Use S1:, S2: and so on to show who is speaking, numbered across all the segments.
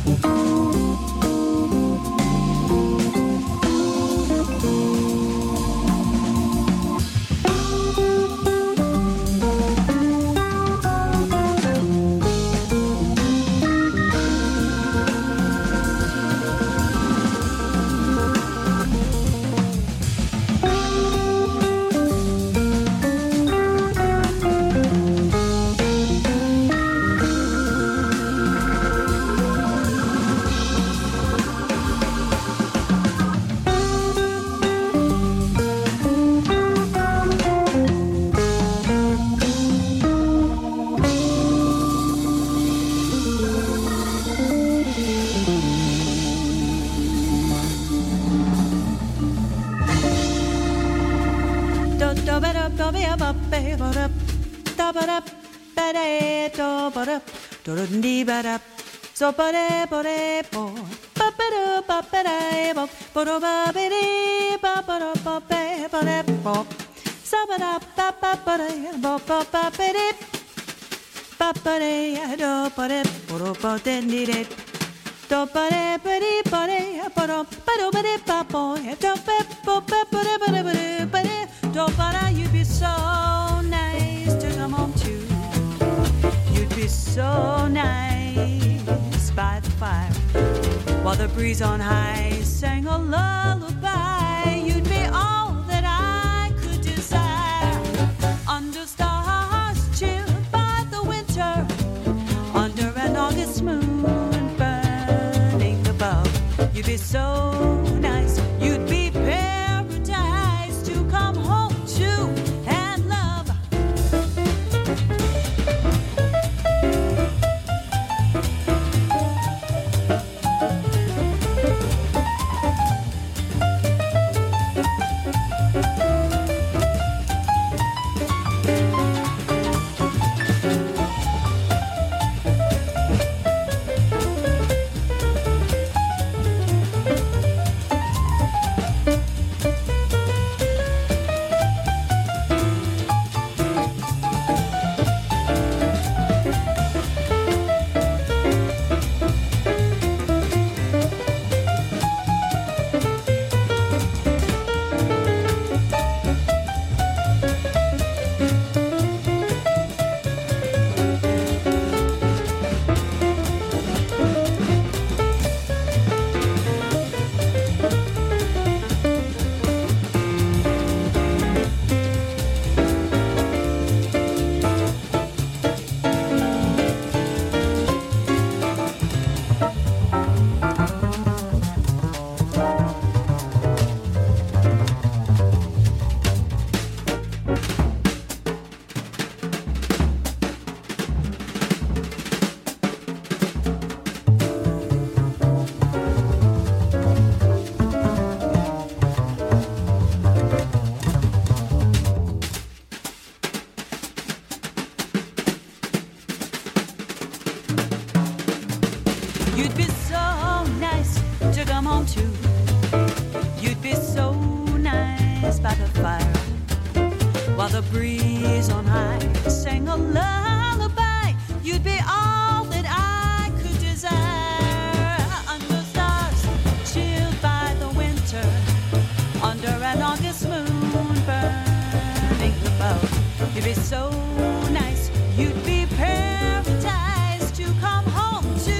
S1: So ba ba bo ba ba ba ba bo ba ba ba ba ba ba bo sa ba ba ba ba bo ba ba ba ba do ba bo ba de ni de do ba ba ba ba do ba do ba bo do ba bo ba ba do ba. You'd be so nice to come home to. You'd be so nice by the fire, while the breeze on high sang a lullaby. You'd be all that I could desire, under stars chilled by the winter, under an August moon burning above. You'd be so nice, you'd be paradise to come home to and love. You'd be so nice to come home to. You'd be so nice by the fire, while the breeze on high sang a lullaby. You'd be all that I could desire, under stars chilled by the winter, under an August moon burning above. You'd be so nice, you'd be paradise to come home to.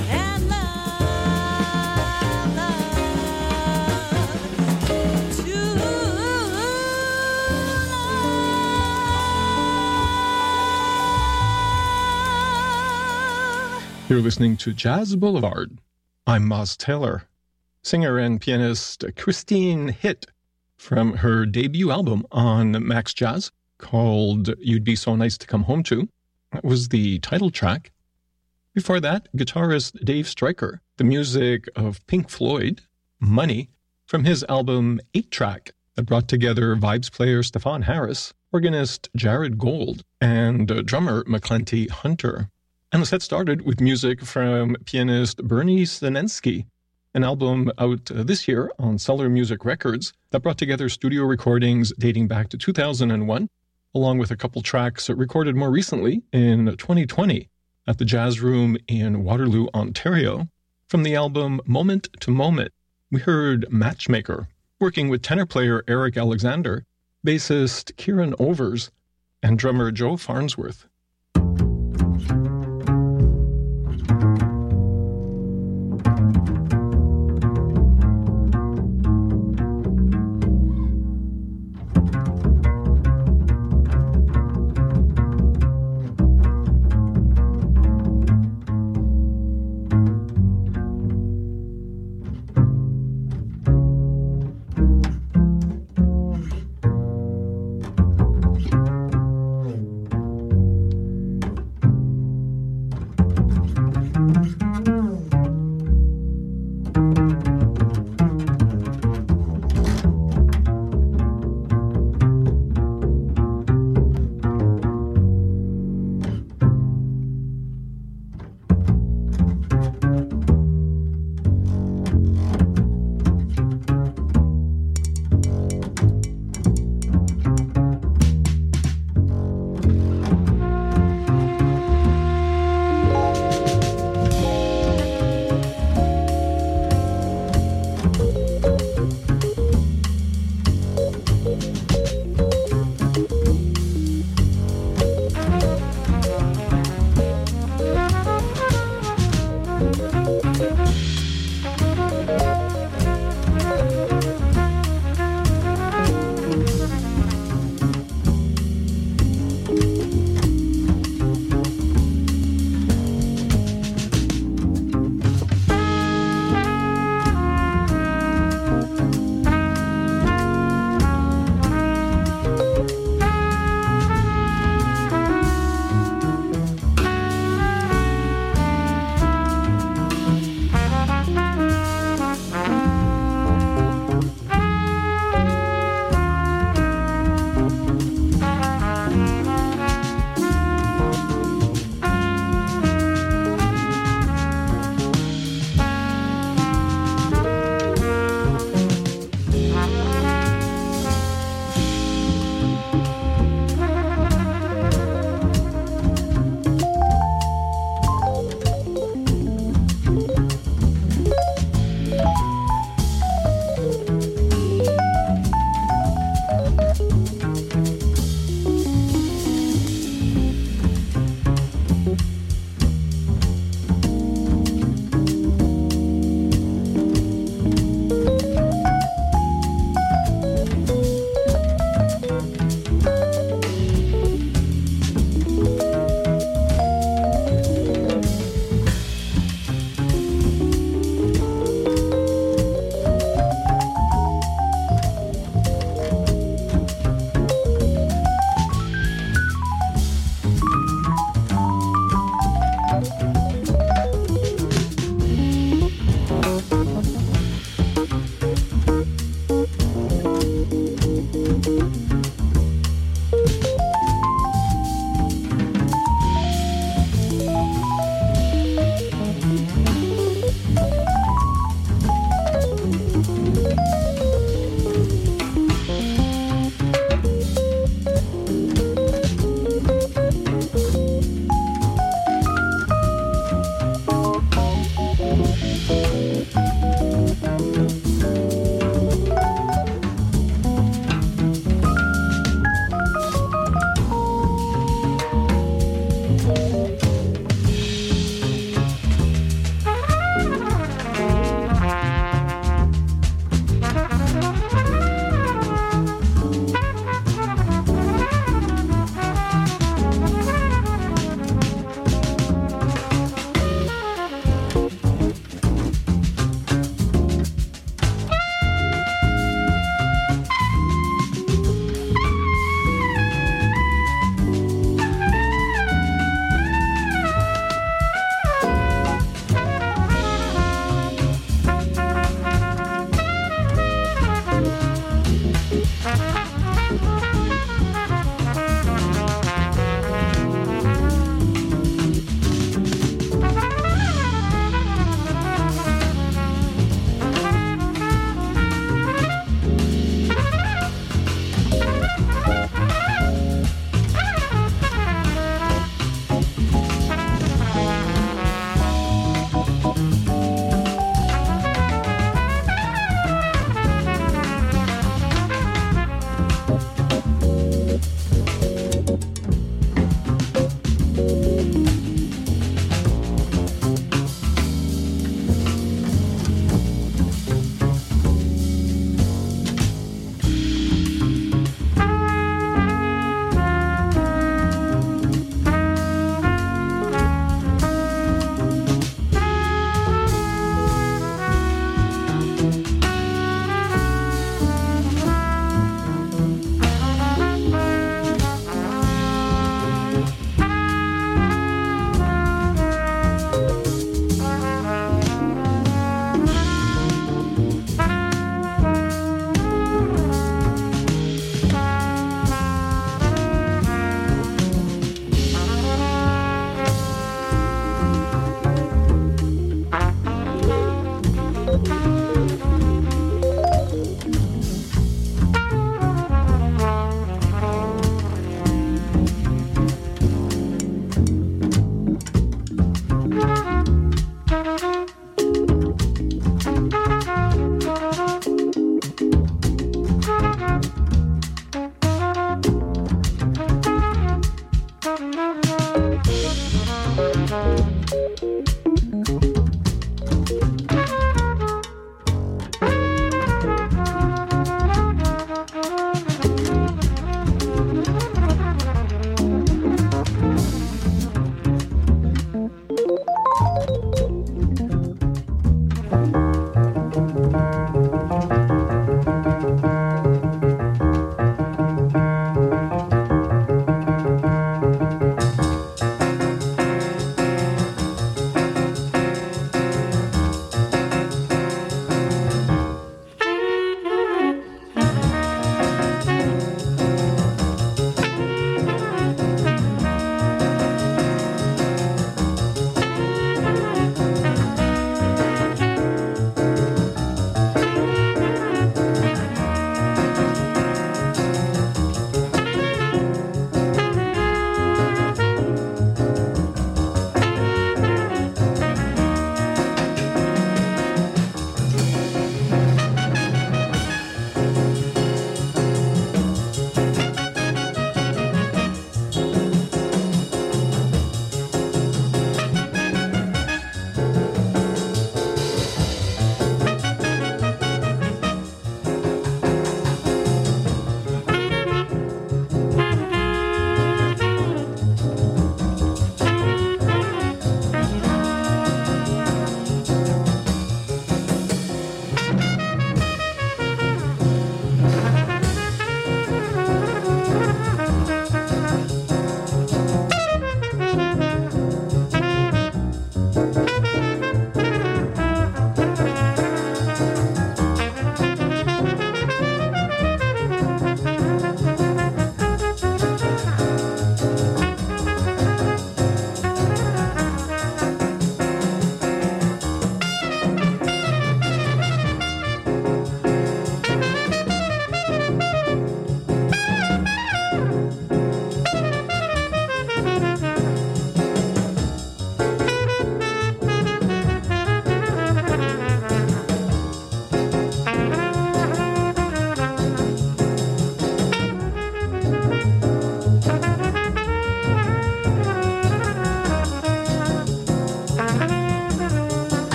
S2: You're listening to Jazz Boulevard. I'm Moz Taylor. Singer and pianist Christine Hitt, from her debut album on Max Jazz called You'd Be So Nice to Come Home To. That was the title track. Before that, guitarist Dave Stryker, the music of Pink Floyd, Money, from his album 8-Track that brought together vibes player Stefan Harris, organist Jared Gold, and drummer McClenty Hunter. And the set started with music from pianist Bernie Sinensky, an album out this year on Cellar Music Records that brought together studio recordings dating back to 2001, along with a couple tracks recorded more recently in 2020 at the Jazz Room in Waterloo, Ontario. From the album Moment to Moment, we heard Matchmaker, working with tenor player Eric Alexander, bassist Kieran Overs, and drummer Joe Farnsworth.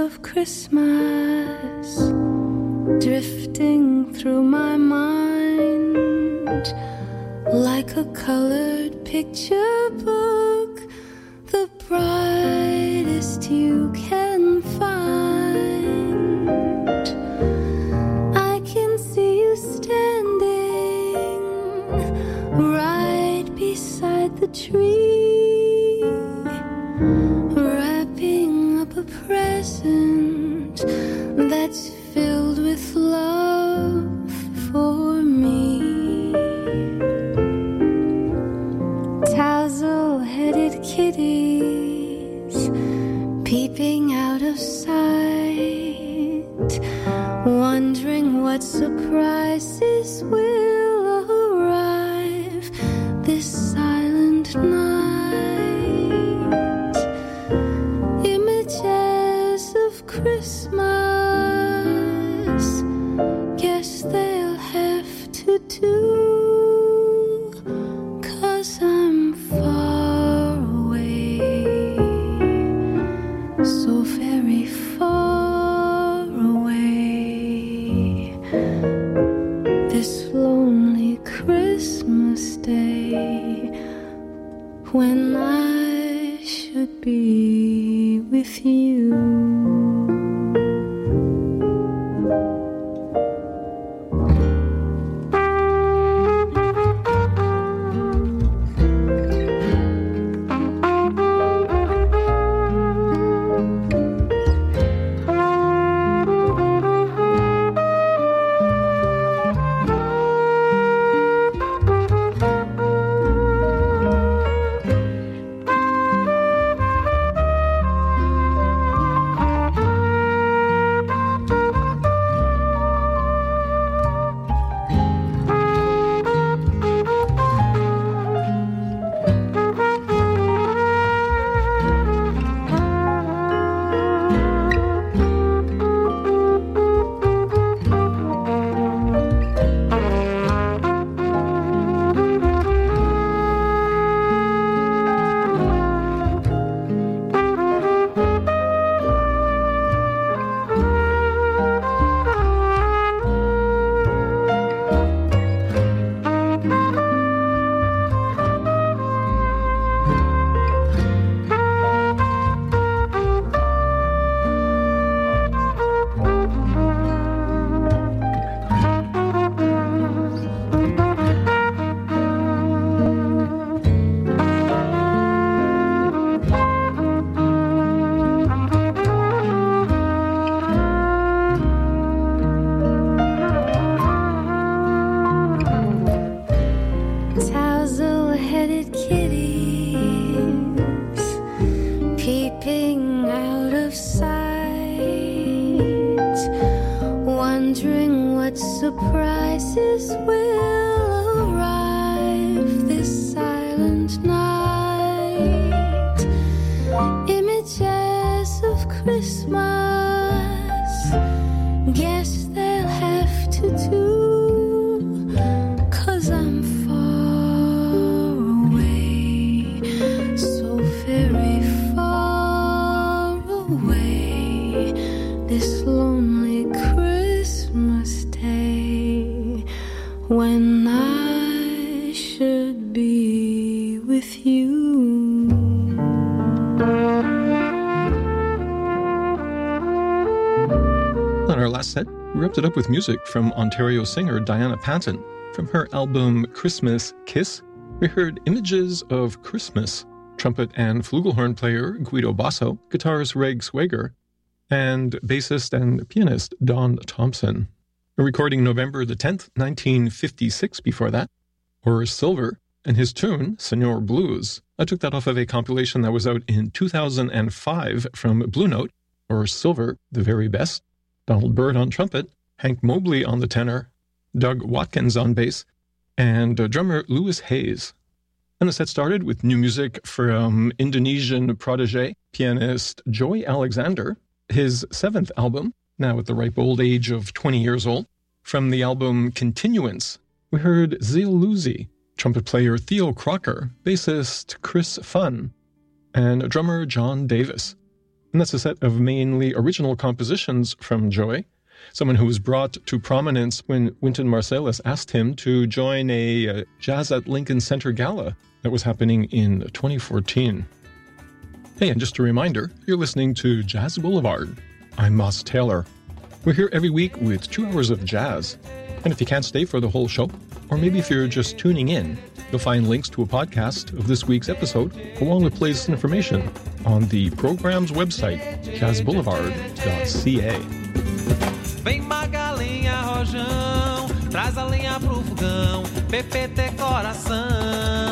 S3: of Christmas drifting through my mind like a colored picture book, the brightest you can find. I can see you standing right beside the tree, wrapping up a present that's filled with love for me. Tousle-headed kitties peeping out of sight, wondering what surprises will arrive this silent night. Images of Christmas, guess they'll have to do, 'cause I'm far away, so very far away, this lonely Christmas day, when I should be with you. Tousle-headed kitties peeping out of sight, wondering what surprises will arrive this silent night. Images of Christmas, guess they'll have to do, 'cause I'm far away, so very far away, this lonely Christmas day, when I should be with you.
S2: On our last set, we wrapped it up with music from Ontario singer Diana Panton. From her album Christmas Kiss, we heard Images of Christmas, trumpet and flugelhorn player Guido Basso, guitarist Reg Swager, and bassist and pianist Don Thompson. A recording November the 10th, 1956 before that, Horace Silver, and his tune, Senor Blues. I took that off of a compilation that was out in 2005 from Blue Note. Horace Silver, the very best. Donald Byrd on trumpet, Hank Mobley on the tenor, Doug Watkins on bass, and drummer Louis Hayes. And the set started with new music from Indonesian protege pianist Joy Alexander, his 7th album, now at the ripe old age of 20 years old. From the album Continuance, we heard Zeel Luzi, trumpet player Theo Crocker, bassist Chris Funn, and drummer John Davis. And that's a set of mainly original compositions from Joey, someone who was brought to prominence when Wynton Marsalis asked him to join a Jazz at Lincoln Center gala that was happening in 2014. Hey, and just a reminder, you're listening to Jazz Boulevard. I'm Moss Taylor. We're here every week with 2 hours of jazz. And if you can't stay for the whole show, or maybe if you're just tuning in, you'll find links to a podcast of this week's episode, along with latest information on the program's website, jazzboulevard.ca.
S4: Vem Magalinha Rojão, traz a lenha pro fogão, Pepe tem coração.